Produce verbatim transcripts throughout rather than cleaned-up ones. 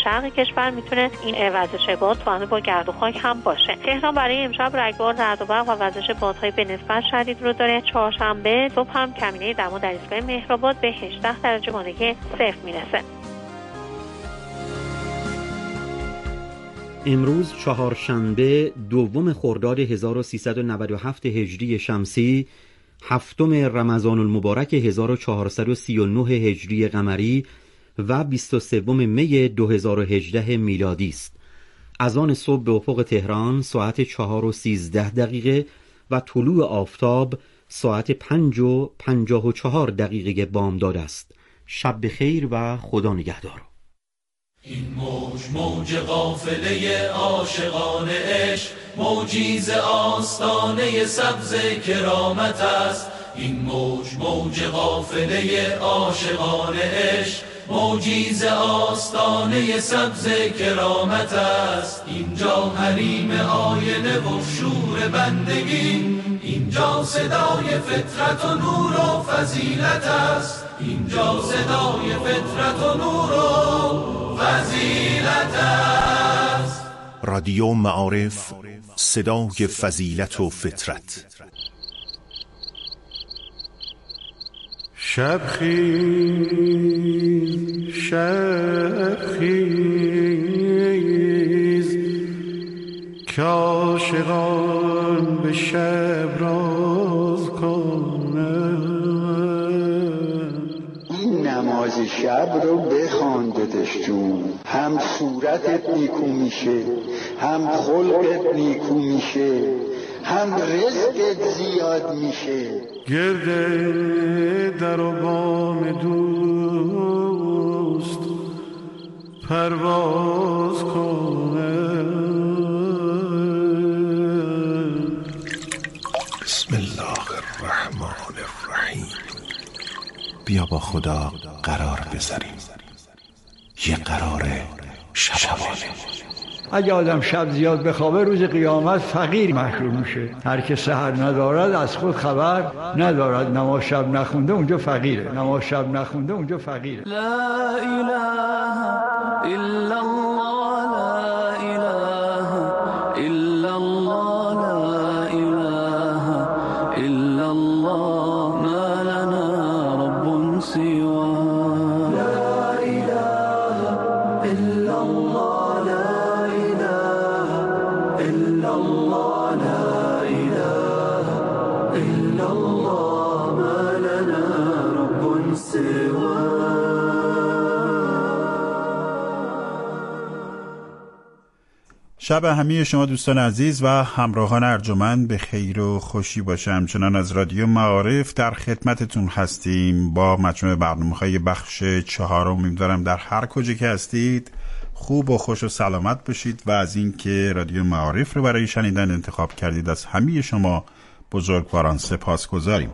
شرق کشور میتونه این وزش باد توأم با گرد و خاک هم باشه. تهران برای امشب رگبار، رعد و برق و وزش بادهای به نسبت شدید رو داره. چهارشنبه صبح هم کمینه دما در ایستگاه مهرآباد به هجده درجه خانگی صفر میرسه. امروز چهارشنبه دوم خرداد هزار و سیصد و نود و هفت هجری شمسی، هفتم رمضان المبارک هزار و چهارصد و سی و نه هجری قمری و بیست و سوم می دو هزار و هجده میلادی است. اذان صبح به افق تهران ساعت چهار و سیزده دقیقه و طلوع آفتاب ساعت پنج و پنجاه و چهار دقیقه بامداد است. شب بخیر و خدا نگهدار. این موج موج قافله عاشقان عشق، موجی ز آستانه سبز کرامت است. این موج موج قافله عاشقان عشق، موجی ز آستانه سبز کرامت است. اینجا حریم آینه و شور بندگی، اینجا صدای فطرت و نور و فضیلت است. اینجا صدای فطرت و نور و فضیلت است. رادیو معارف، صدای فضیلت و فطرت. شب خیز شب خیز که عاشقان به شب راز کنند. این نماز شب رو بخوان داداش جون، هم صورتت نیکو میشه، هم خلقت نیکو میشه، هم رزقت زیاد میشه. گرده در و بام دوست پرواز کنه. بسم الله الرحمن الرحیم. بیا با خدا قرار بذاریم، یه قرار شبانه. اگه آدم شب زیاد بخوابه روز قیامت فقیر محشور میشه. هر که سحر ندارد از خود خبر ندارد. نماز شب نخونده اونجا فقیره، نماز شب نخونده اونجا فقیره. لا اله الا الله، لا اله الا الله، لا اله الا الله، ما لنا رب سواه. لا اله الا الله، شب همه شما دوستان عزیز و همراهان ارجمند به خیر و خوشی باشه. همچنان از رادیو معارف در خدمتتون هستیم با مجموعه برنامه‌های بخش چهارم. امیدوارم در هر کجا که هستید خوب و خوش و سلامت باشید و از این که رادیو معارف رو برای شنیدن انتخاب کردید از همه شما بزرگواران سپاس گذاریم.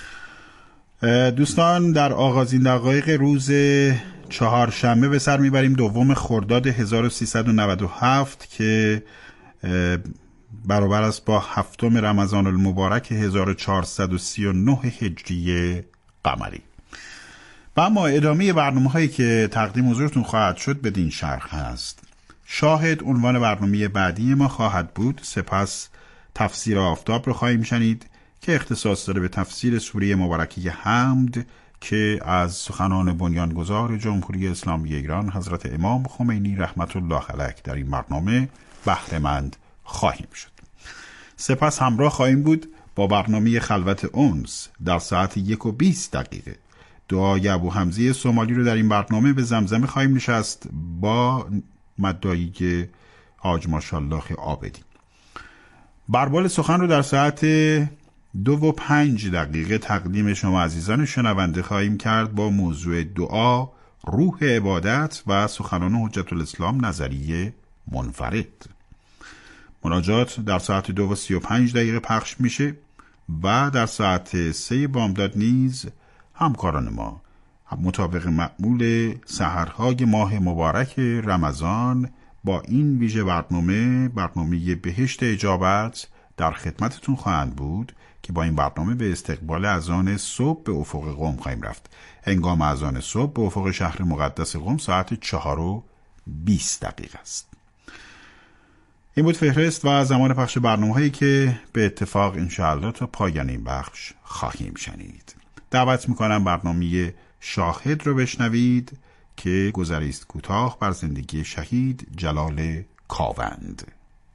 دوستان در آغازین دقایق روز چهارشنبه به سر میبریم دوم خرداد هزار و سیصد و نود و هفت که برابر است با هفتم رمضان المبارک هزار و چهارصد و سی و نه هجری قمری. و اما ادامه برنامه هایی که تقدیم حضورتون خواهد شد بدین شرح هست. شاهد عنوان برنامه بعدی ما خواهد بود. سپس تفسیر آفتاب رو خواهیم شنید که اختصاص داره به تفسیر سوره مبارکه حمد که از سخنان بنیانگذار جمهوری اسلامی ایران حضرت امام خمینی رحمت الله علیه در این برنامه بهره مند خواهیم شد. سپس همراه خواهیم بود با برنامه خلوت انس در ساعت یک و بیست دقیقه. دعای ابو حمزه صومالی رو در این برنامه به زمزمه خواهیم نشست با مدعی حاج ماشاءالله عابدی. بربال سخن رو در ساعت دو و پنج دقیقه تقدیم شما عزیزان شنونده خواهیم کرد با موضوع دعا، روح عبادت و سخنان حجت الاسلام نظریه منفرد. مناجات در ساعت دو و سی و پنج دقیقه پخش میشه و در ساعت سه بامداد نیز همکاران ما مطابق معمول سحرهای ماه مبارک رمضان با این ویژه برنامه برنامه بهشت اجابت در خدمتتون خواهند بود که با این برنامه به استقبال اذان صبح به افق قم خواهیم رفت. هنگام اذان صبح به افق شهر مقدس قم ساعت چهار و بیست دقیقه است. این بود فهرست و زمان پخش برنامه‌هایی که به اتفاق انشاءالله تا پایان این بخش خواهیم شنید. دعوت میکنم برنامه شاهد رو بشنوید که گذریست کوتاه بر زندگی شهید جلال کاوند.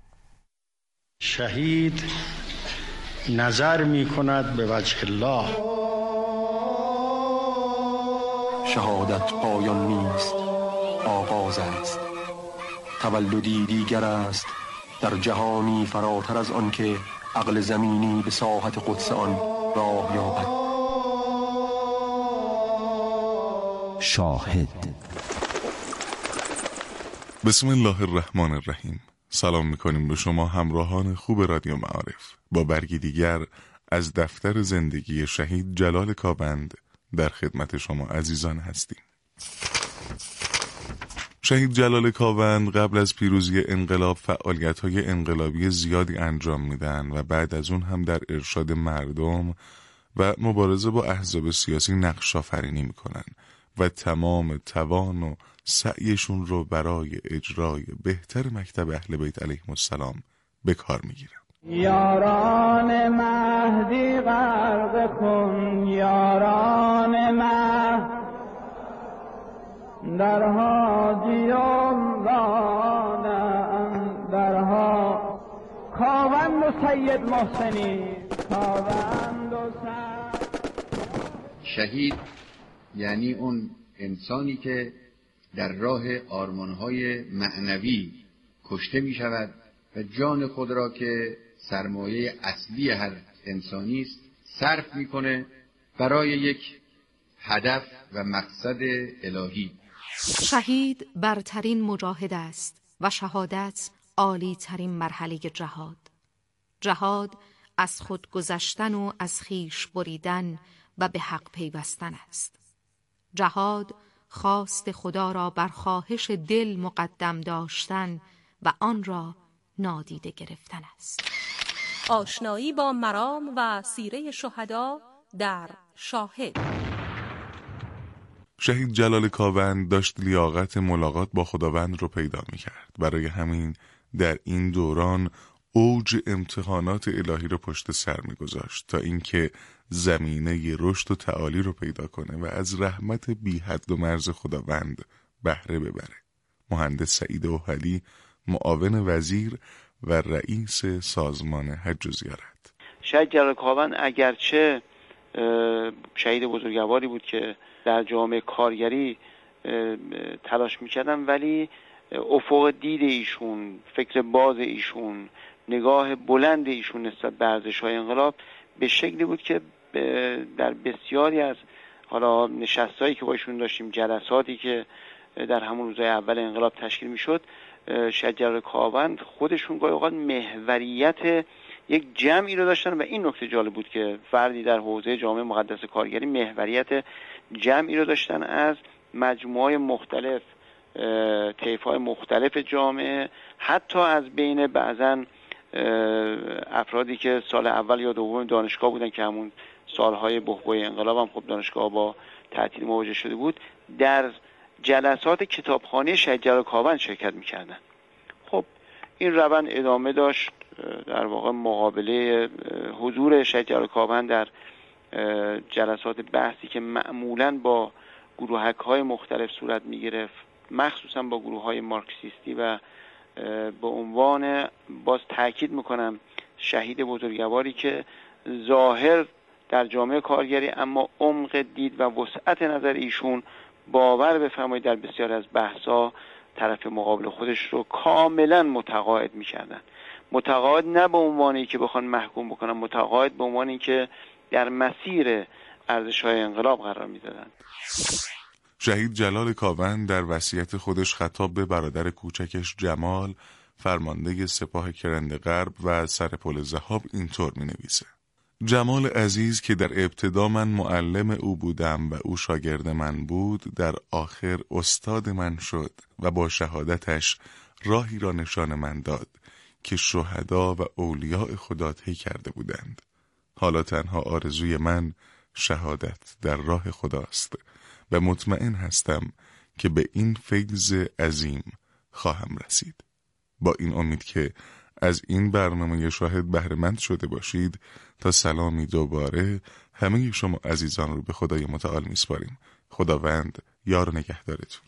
شهید نظر می کند به وجه الله. شهادت پایان نیست، آغاز است. تولدی دیگر است در جهانی فراتر از آن که عقل زمینی به ساحت قدس آن راه یابد. شاهد. بسم الله الرحمن الرحیم. سلام میکنیم به شما همراهان خوب رادیو معارف با برگی دیگر از دفتر زندگی شهید جلال کاوند در خدمت شما عزیزان هستیم. شهید جلال کاوند قبل از پیروزی انقلاب فعالیت‌های انقلابی زیادی انجام میدن و بعد از اون هم در ارشاد مردم و مبارزه با احزاب سیاسی نقش آفرینی میکنن و تمام توان و سعیشون رو برای اجرای بهتر مکتب اهل بیت علیهم السلام به کار میگیرن. یاران مهدی غرق کن، یاران مهدی درها دیان دانند، درها کاوند و سید محسنی، کاوند و سید. شهید یعنی اون انسانی که در راه آرمانهای معنوی کشته می شود و جان خود را که سرمایه اصلی هر انسانی است صرف می کنه برای یک هدف و مقصد الهی. شهید برترین مجاهد است و شهادت عالی ترین مرحله جهاد. جهاد از خود گذشتن و از خویش بریدن و به حق پیوستن است. جهاد خواست خدا را بر خواهش دل مقدم داشتن و آن را نادیده گرفتن است. آشنایی با مرام و سیره شهدا در شاهد. شهید جلال کاوند داشت لیاقت ملاقات با خداوند رو پیدا می‌کرد. برای همین در این دوران اوج امتحانات الهی رو پشت سر می‌گذاشت تا اینکه زمینه رشد و تعالی رو پیدا کنه و از رحمت بی حد و مرز خداوند بهره ببره. مهندس سعید اوحلی، معاون وزیر و رئیس سازمان حج و زیارت. شهید جلال کاوند اگرچه شهید بزرگواری بود که در جامعه کارگری تلاش میکردن، ولی افق دید ایشون، فکر باز ایشون، نگاه بلند ایشون نسبت به ارزش‌های انقلاب به شکلی بود که در بسیاری از حالا نشستایی که با ایشون داشتیم، جلساتی که در همون روزهای اول انقلاب تشکیل میشد، شهید جلال کاوند خودشون گاهی اوقات محوریت یک جمعی رو داشتن و این نکته جالب بود که فردی در حوزه جامعه مقدس کارگری محوریت جمعی رو داشتن از مجموعه‌های مختلف، طیف‌های مختلف جامعه، حتی از بین بعضن افرادی که سال اول یا دوم دانشگاه بودن که همون سالهای بحبوحه انقلاب هم خب دانشگاه با تعطیل مواجه شده بود، در جلسات کتابخانه شهید جلال کاوند شرکت می‌کردن. خب این روند ادامه داشت. در واقع مقابله حضور شهید جلال کاوند در جلسات بحثی که معمولاً با گروهک‌های مختلف صورت می‌گرفت، مخصوصاً با گروه‌های مارکسیستی و به عنوان، باز تاکید میکنم، شهید بزرگواری که ظاهر در جامعه کارگری اما عمق دید و وسعت نظر ایشون باور بفرمایید در بسیار از بحثا طرف مقابل خودش رو کاملا متقاعد میکردن. متقاعد نه به عنوانی که بخوان محکوم بکنن، متقاعد به عنوانی که در مسیر ارزش‌های انقلاب قرار میدادن. شهید جلال کاوند در وصیت خودش خطاب به برادر کوچکش جمال، فرمانده سپاه کرند غرب و سرپل ذهاب، اینطور می نویسه: جمال عزیز که در ابتدا من معلم او بودم و او شاگرد من بود، در آخر استاد من شد و با شهادتش راهی را نشان من داد که شهدا و اولیاء خدا طی کرده بودند. حالا تنها آرزوی من شهادت در راه خداست و مطمئن هستم که به این فیض عظیم خواهم رسید. با این امید که از این برنامه شاهد بهره‌مند شده باشید، تا سلامی دوباره همه شما عزیزان رو به خدای متعال میسپاریم. خداوند یار و نگهدارتون.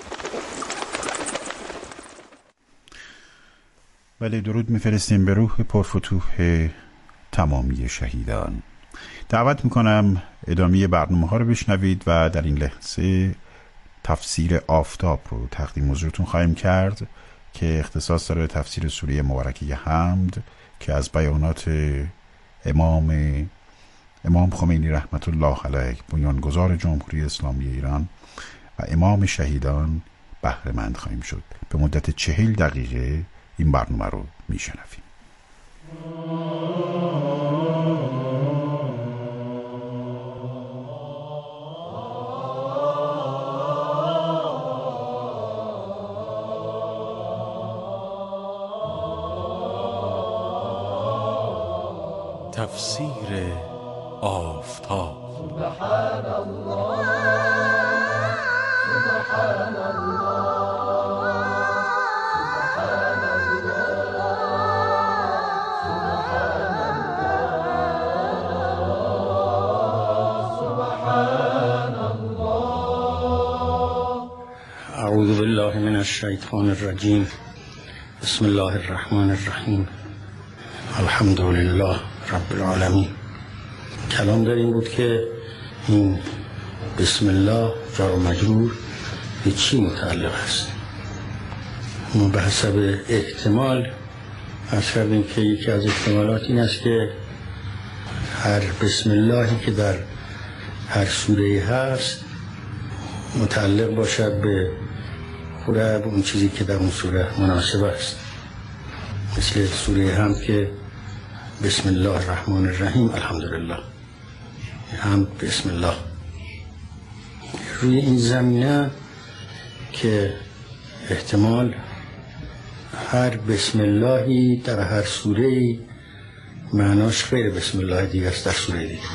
بله، درود میفرستیم به روح پرفتوح تمامی شهیدان. دعوت میکنم ادامه برنامه ها رو بشنوید و در این لحظه تفسیر آفتاب رو تقدیم حضورتون خواهیم کرد که اختصاص داره تفسیر سوره مبارکه حمد که از بیانات امام امام خمینی رحمت الله علیه، بنیانگذار جمهوری اسلامی ایران و امام شهیدان بهره مند خواهیم شد. به مدت چهل دقیقه این برنامه رو میشنویم. تفسیر آفتاب. سبحان الله سبحان الله سبحان الله سبحان الله. اعوذ بالله من الشیطان الرجیم. بسم الله الرحمن الرحیم. الحمد لله رب العالمین. کلام در این بود که این بسم الله جار و مجرور به چی متعلق است. ما به حسب احتمال از کردیم که یکی از احتمالات این است که هر بسم اللهی که در هر سوره هست متعلق باشد به خود اون چیزی که در اون سوره مناسب است. مثل سوره حمد که بسم الله الرحمن الرحیم الحمدلله، حمد بسم الله. روی این زمینه که احتمال هر بسم اللهی در هر سوره معناش غیر بسم الله دیگه است. در سوره دیگه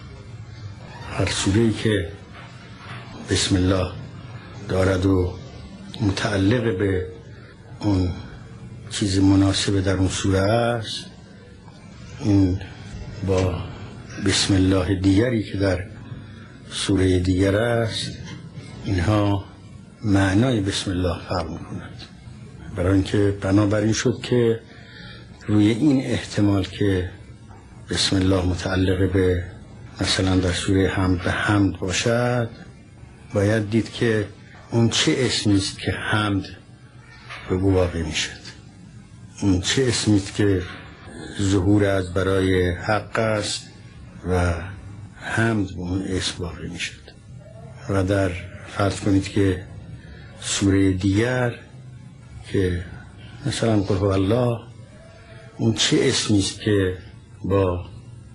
هر سوره‌ای که بسم الله دارد و متعلق به اون چیز مناسب در اون سوره است، این با بسم الله دیگری که در سوره دیگر است اینها معنای بسم الله فرق می‌کند. برای اینکه بنابراین شد که روی این احتمال که بسم الله متعلق به مثلا در سوره حمد به حمد باشد، باید دید که اون چه اسمی است که حمد به او واقع میشد، اون چه اسمی است که ظهور از برای حق است و حمد به اون اسم واقع میشد. و در فرض کنید که سوره دیگر که مثلا قل هو الله، اون چه اسمی است که با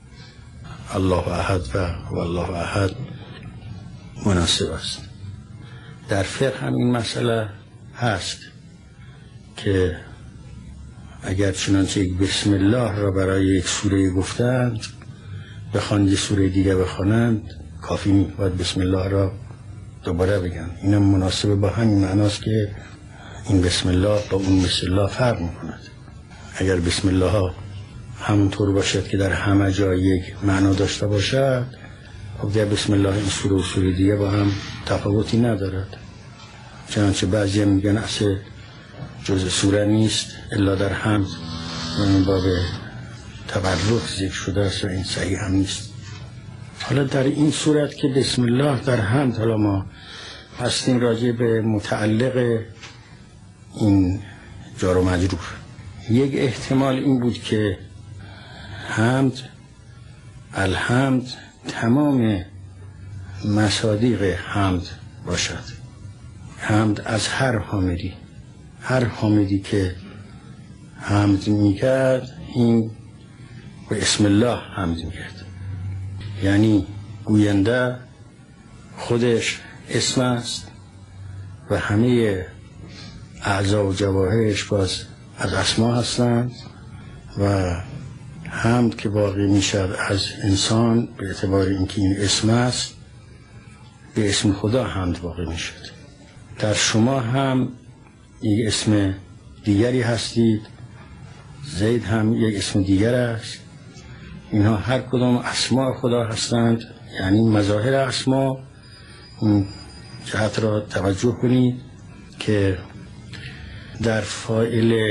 الله احد و والله احد مناسب است. در فقه هم این مسئله هست که اگر چنانچه یک بسم الله را برای یک سوره گفتند بخوان یک سوره دیگه بخوانند کافی می باید بسم الله را دوباره بگن. اینم مناسب با همین معناست که این بسم الله با اون بسم الله فرق میکند. اگر بسم الله همونطور باشد که در همه جا یک معنا داشته باشد، خب در بسم الله این سوره و سوره دیگه با هم تفاوتی ندارد. چنانچه بعضی هم میگن اصلا جز سوره نیست الا در حمد و این باب تبرک ذکر شده است و این صحیح هم نیست. حالا در این صورت که بسم الله در حمد، حالا ما هستیم راجع به متعلق این جار و مجرور، یک احتمال این بود که حمد الحمد تمام مصادیق حمد باشد. حمد از هر حامدی، هر حامدی که حمد میکرد این به اسم الله حمد میکرد، یعنی گوینده خودش اسم است و همه اعضا و جواهرش باز از اسما هستند و حمد که واقع میشد از انسان به اعتبار اینکه این اسم است به اسم خدا حمد واقع میشد. در شما هم یک اسم دیگری هستید، زید هم یک اسم دیگر است. اینها هر کدام اسماء خدا هستند، یعنی مظاهر اسما. این جهت را توجه کنید که در فاعل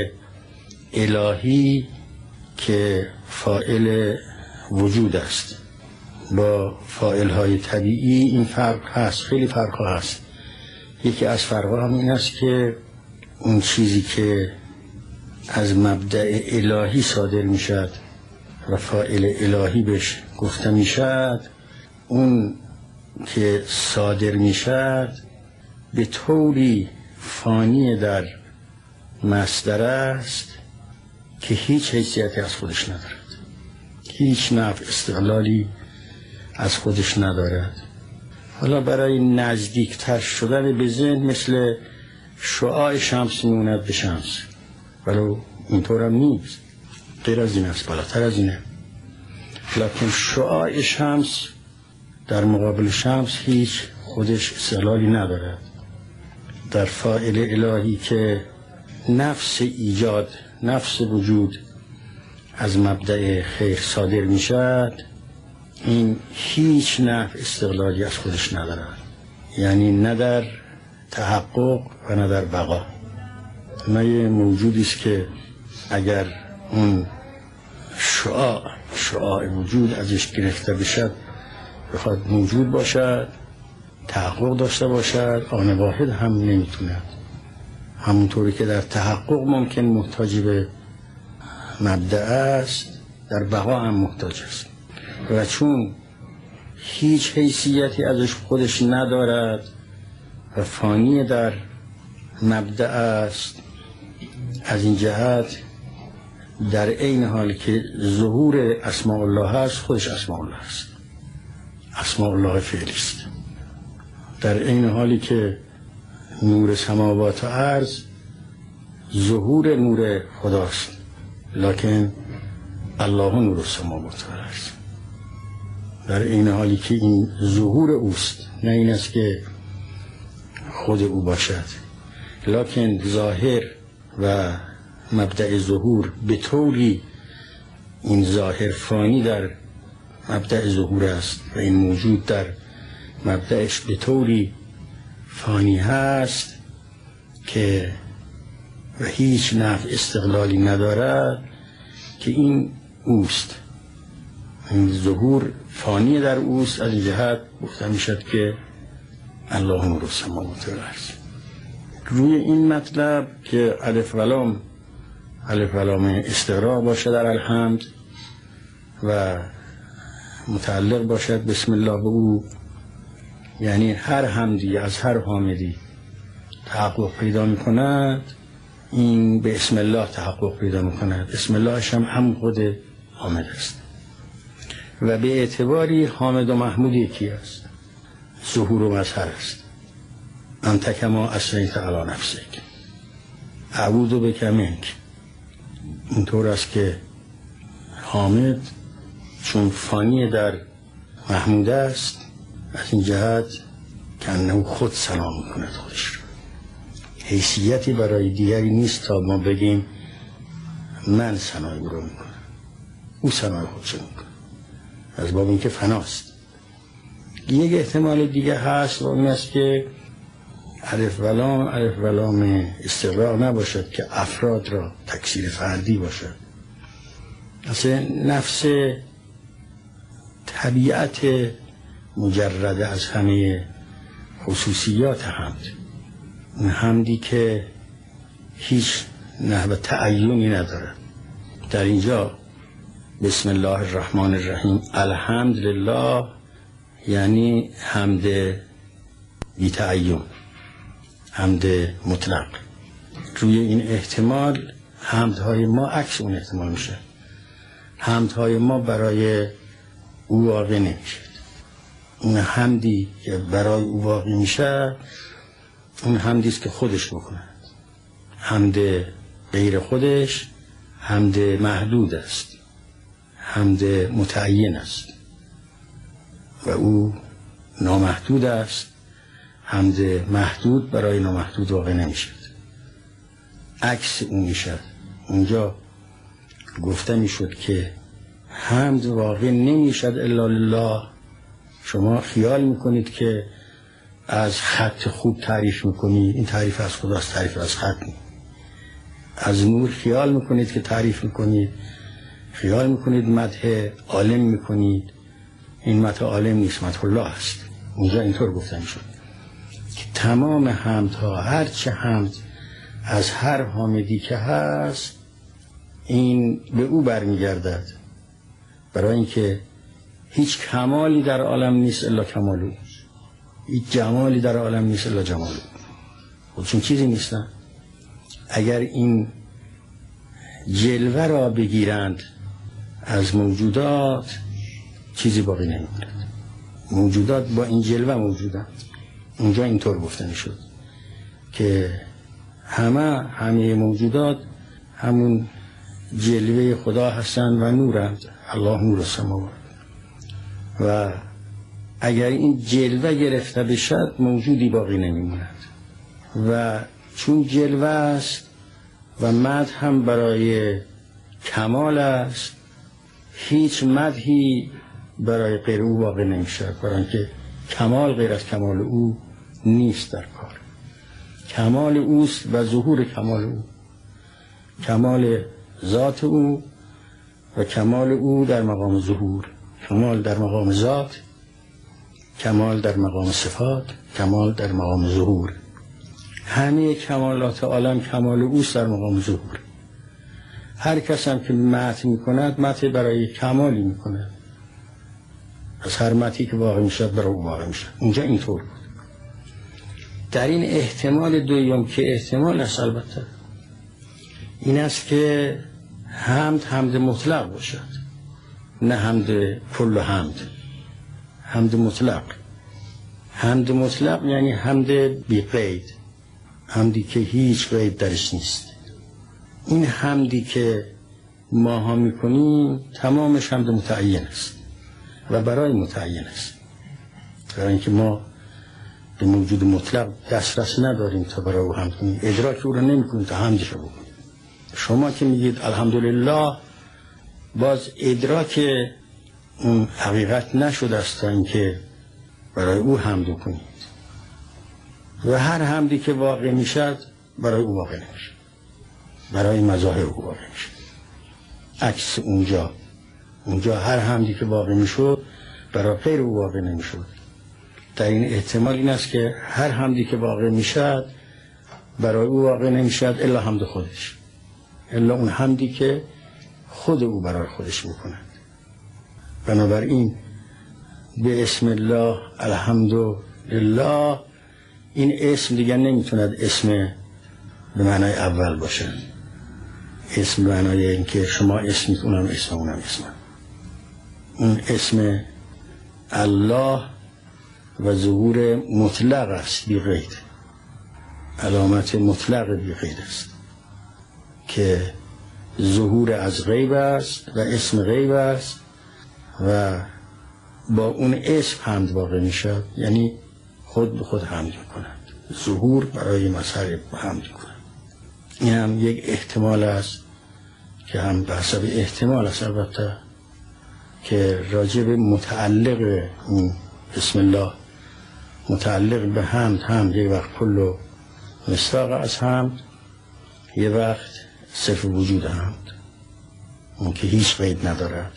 الهی که فاعل وجود است با فاعل های طبیعی این فرق هست، خیلی فرق هست. یکی از فرقها هم این است که اون چیزی که از مبدأ الهی صادر می شد و فاعل الهی بهش گفته می شد، اون که صادر می شد به طوری فانی در مصدر است که هیچ حیثیتی از خودش ندارد، هیچ نفع استقلالی از خودش ندارد. حالا برای نزدیکتر شدن به ذهن مثل شعاع شمس میموند به شمس، ولو اینطور هم نیست، غیر از این است، بالاتر از اینه. لکن شعاع شمس در مقابل شمس هیچ خودش استقلالی ندارد. در فاعل الهی که نفس ایجاد، نفس وجود از مبدأ خیر صادر می شد، این هیچ نفع استقلالی از خودش ندارد، یعنی نه در تحقق و نه در بقا. نه یه موجودی است که اگر اون شعاع شعاع وجود ازش گرفته بشد بخواد موجود باشد، تحقق داشته باشد، آن واحد هم نمیتوند. همونطوری که در تحقق ممکن محتاج به مبدأ است، در بقا هم محتاج است. و چون هیچ حیثیتی ازش خودش ندارد و فانی در مبدأ است، از این جهت در عین حال که ظهور اسماء الله هست، خودش اسماء الله است، اسماء الله فعلی است. در عین حالی که نور سماوات و ارض ظهور نور خداست، لکن الله نور سماوات و ارض. در این حالی که این ظهور اوست، نه این است که خود او باشد، لکن ظاهر و مبدأ ظهور به طوری این ظاهر فانی در مبدأ ظهور است و این موجود در مبدأش به طوری فانی هست که و هیچ نفع استقلالی ندارد که این اوست. این ظهور فانی در اوست. از این جهت گفته می شد که الله نور السماوات والارض. روی این مطلب که الف و لام الف و لام استقراء باشد در الحمد و متعلق باشد بسم الله به او، یعنی هر حمدی از هر حامدی تحقق پیدا می کند، این به اسم الله تحقق پیدا می کند. اسم اللهش هم هم خود حامد است و به اعتباری حامد و محمود یکی است، ظهور و مظهر است. انت کما اثنیت علی نفسک اعوذ بک منک. اینطور است که حامد چون فانی در محمود است، از این جهت که انه خود ثنا میکند خودش رو. حیثیتی برای دیگری نیست تا ما بگیم من ثنای او رو میکنم، او ثنای خودش رو میکنه، از باب این که فناست. یک احتمال دیگه هست و اون است که الف و لام الف و لام استقراء نباشد که افراد را تکثیر فردی باشد. اصلا نفس طبیعت مجرده از همه خصوصیات حمد، اون حمدی که هیچ نحو تعیینی ندارد. در اینجا بسم الله الرحمن الرحیم الحمد لله یعنی حمد بی تعین، حمد مطلق. روی این احتمال حمدهای ما عکس اون احتمال میشه. حمدهای ما برای او واقع نمیشه. اون حمدی که برای او واقع میشه اون حمدی است که خودش بکند. حمد غیر خودش حمد محدود است، حمد متعین است و او نامحدود است. حمد محدود برای نامحدود واقع نمیشه. عکس اون میشد. اونجا گفته میشد که حمد واقع نمیشد الا لله. شما خیال میکنید که از خط خوب تعریف میکنید، این تعریف از خداست، تعریف از خط نیست. از نور خیال میکنید که تعریف میکنید، خیال میکنید مدح عالم میکنید، این مدح عالم نیست، مدح الله است. اونجا اینطور گفته میشد که تمام حمدها، هر چه حمد از هر حامدی که هست این به او برمیگردد، برای اینکه هیچ کمالی در عالم نیست الا کمال او، هیچ جمالی در عالم نیست الا جمال او. خودشون چیزی نیستن. اگر این جلوه را بگیرند از موجودات چیزی باقی نمیماند. موجودات با این جلوه موجودند. اونجا اینطور گفته میشد که همه همه موجودات همون جلوه خدا هستند و نورند. الله نور السماوات. و اگر این جلوه گرفته بشد موجودی باقی نمیماند. و چون جلوه است و مدح هم برای کمال است، هیچ مدحی برای غیر او واقع نمیشد، برای اینکه کمال غیر از کمال او نیست در کار. کمال اوست و ظهور کمال او، کمال ذات او و کمال او در مقام ظهور، کمال در مقام ذات، کمال در مقام صفات، کمال در مقام ظهور. همه کمالات عالم کمال اوست در مقام ظهور. هر کس هم که مدح میکند مدح برای کمالی میکند، از هر مدحی که واقع میشد برای او واقع میشد. اونجا اینطور بود. در این احتمال دویم که احتمال است البته این است که حمد حمد مطلق باشد، نه حمد کل حمد، حمد مطلق. حمد مطلق یعنی حمد بی قید، حمدی که هیچ قید درش نیست. این حمدی که ما ها میکنیم تمامش حمد متعین است و برای متعین است، برای اینکه ما به موجود مطلق دسترس نداریم تا برای او حمد کنیم، ادراک او را نمیکنیم تا حمدش رو بکنیم. شما که میگید الحمدلله باز ادراک اون حقیقت نشده است تا اینکه برای او حمد کنید. و هر حمدی که واقع میشد برای او واقع نمیشه، برای مظاهر او واقع میشه. عکس اونجا اونجا هر حمدی که واقع میشد برای غیر او واقع نمیشد. در این احتمال این است که هر حمدی که واقع میشد برای او واقع نمیشد الا حمد خودش، الا اون حمدی که خود او برای خودش میکند. بنابراین به اسم الله الحمدلله، این اسم دیگر نمیتوند اسم به معنای اول باشه، اسم به معنای اینکه شما اسم اونم اسم اونم اسم. اون اسم الله و ظهور مطلق است بی قید، علامت مطلق بی قید است که ظهور از غیب است و اسم غیب است و با اون اسم حمد واقع می شد، یعنی خود به خود حمد می کنند، ظهور برای مظهر حمد می کنند. این هم یک احتمال است که هم به حسب احتمال است البته که راجب متعلق این بسم الله متعلق به حمد هم یک وقت کل مستاق از حمد، یک وقت صرف وجود حمد اون که هیچ قید ندارد،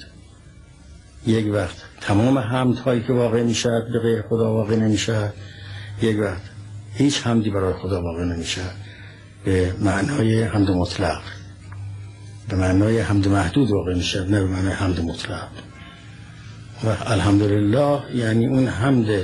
یک وقت تمام حمد هایی که واقع می شد به غیر خدا واقع نمی شد، یک وقت هیچ حمدی برای خدا واقع نمی شد به معنای حمد مطلق، به معنای حمد محدود واقع می شد، نه به معنای حمد مطلق. و الحمدلله یعنی اون حمد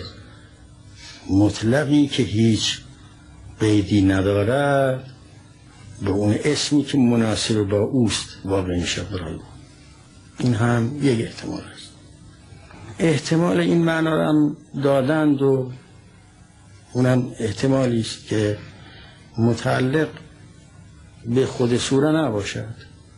مطلقی که هیچ قیدی ندارد به اون اسمی که مناسب با اوست واقع می شد برای او. این هم یک احتمال است. احتمال این معنا را هم دادند و اونم احتمالی است که متعلق به خود سوره نباشد.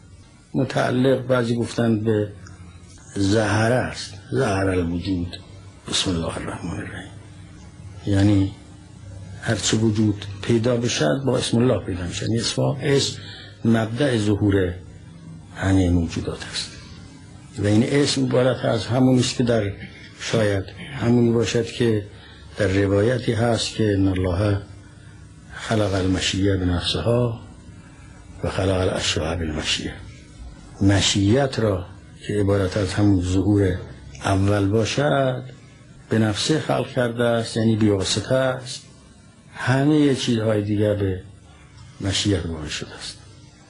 متعلق بعضی گفتند به ظهر است، ظهر الوجود، بسم الله الرحمن الرحیم، یعنی هرچه وجود پیدا بشد با اسم الله پیدا میشه. یعنی اسم مبدأ ظهور همه موجودات است و این اسم عبارت از همونی است که در شاید همونی باشد که در روایتی هست که ان الله خلق المشیه بنفسها و خلق الاشیاء بالمشیه. مشیت را که عبارت از همون ظهور اول باشد به نفسه خلق کرده است، یعنی بی‌واسطه است. همه چیزهای دیگر به مشیت واقع شده است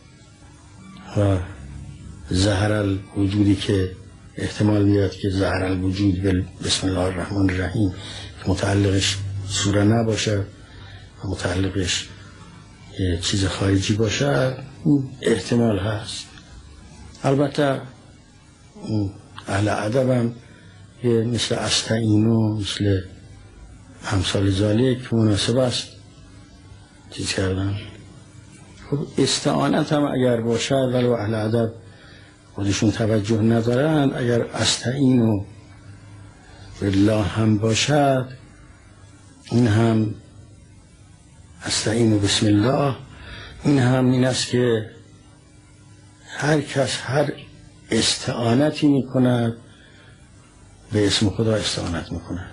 و ظهر الوجودی که احتمال میاد که ظهر الوجود بسم الله الرحمن الرحیم متعلقش سوره نباشه و متعلقش یه چیز خارجی باشه، احتمال هست. البته اهل ادب هم مثل استعینو مثل همسال ذالک مناسب است چیز کردن. خب استعانت هم اگر باشد ولو اهل ادب خودشون توجه ندارن، اگر استعینو بالله هم باشد، این هم استعینو بسم الله، این هم این است که هر کس هر استعانتی می کند به اسم خدا استعانت می کند.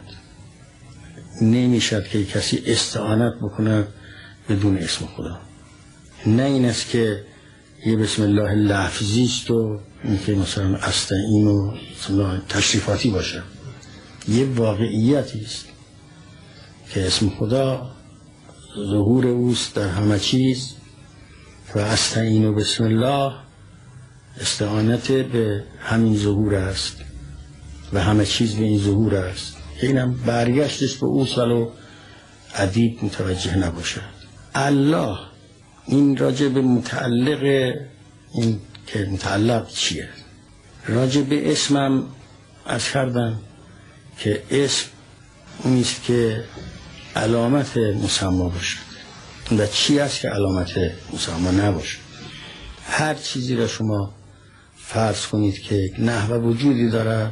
نمی شد که کسی استعانت بکند بدون اسم خدا. نه این است که یه بسم الله لفظی است و این که مثلا استعین و تشریفاتی باشه. یه واقعیتی است که اسم خدا ظهور اوست در همه چیز و استعین و بسم الله استعانت به همین ظهور است و همه چیز به این ظهور است. اینم برگشتش به اوست ولو ادیب متوجه نباشه. الله این راجع به متعلق، این که متعلق چیه؟ راجع به اسمم از کردم که اسم اونیست که علامت مسما باشد و چی است که علامت مسما نباشد. هر چیزی را شما فرض کنید که نحو وجودی دارد،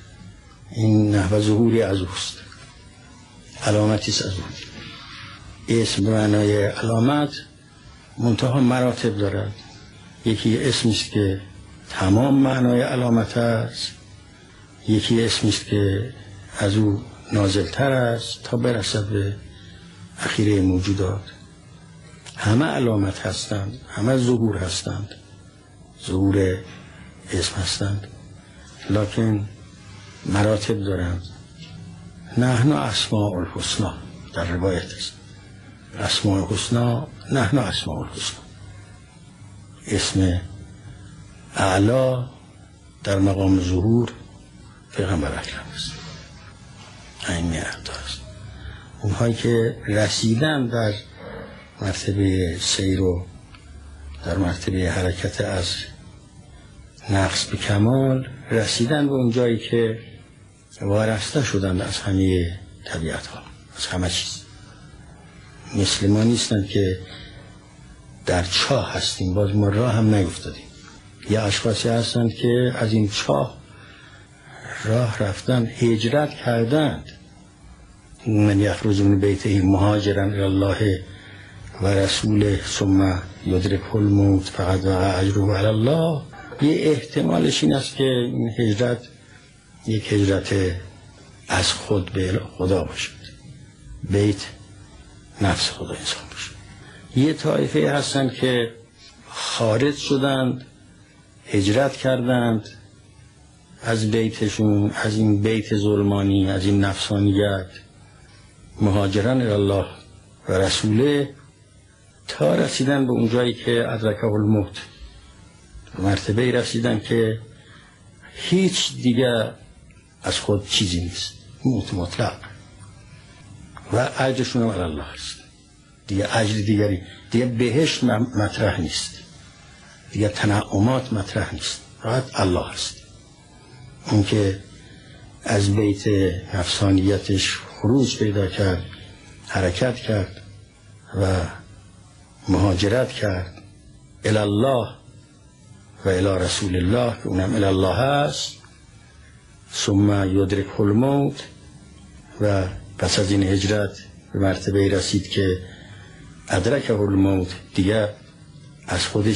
این نحو ظهوری از اوست، علامتی است از اوست. اسم به معنای علامت منتها مراتب دارد. یکی اسمی است که تمام معنای علامت است، یکی اسمی است که از او نازلتر است تا برسد به اخیره موجودات. همه علامت هستند، همه ظهور هستند، ظهور اسم هستند، لکن مراتب دارند. نحن اسماء الحسنا در روایت است، اسماء الحسنا، نحن اسماء الحسنا. اسم اعلا در مقام ظهور پیغمبر اکرم است. این میاد است. اونهایی که رسیدن در مرتبه سیر و در مرتبه حرکت از نقص به کمال رسیدن به اون جایی که وارسته شدن از همه طبیعت ها، از همه چیز. مثل ما نیستن که در چاه هستیم باز ما راه هم نیفتادیم. یا اشخاصی هستند که از این چاه راه رفتن، هجرت کردند. من یخرج من بیته مهاجرا الی الله و رسوله ثم یدرکه الموت فقد وقع اجره علی الله. یه احتمالش این است که این هجرت یک هجرت از خود به خدا باشد، بیت نفس خدا انسان باشد. یه طایفه هستند که خارج شدند، هجرت کردند از بیتشون، از این بیت ظلمانی، از این نفسانیت، مهاجران الی الله و رسوله، تا رسیدن به اون جایی که ادرکه الموت، مرتبه رسیدن که هیچ دیگه از خود چیزی نیست، موت مطلق، و اجرشون هم الله است. دیگه اجر دیگری، دیگه بهشت مطرح نیست، دیگه تنعمات مطرح نیست، فقط الله است. اون که از بیت نفسانیتش خروج پیدا کرد، حرکت کرد و مهاجرت کرد الی الله و الی رسول الله که اونم الی الله هست، ثم یدرکه الموت، و پس از این هجرت به مرتبه رسید که ادرکه الموت، دیگه از خودش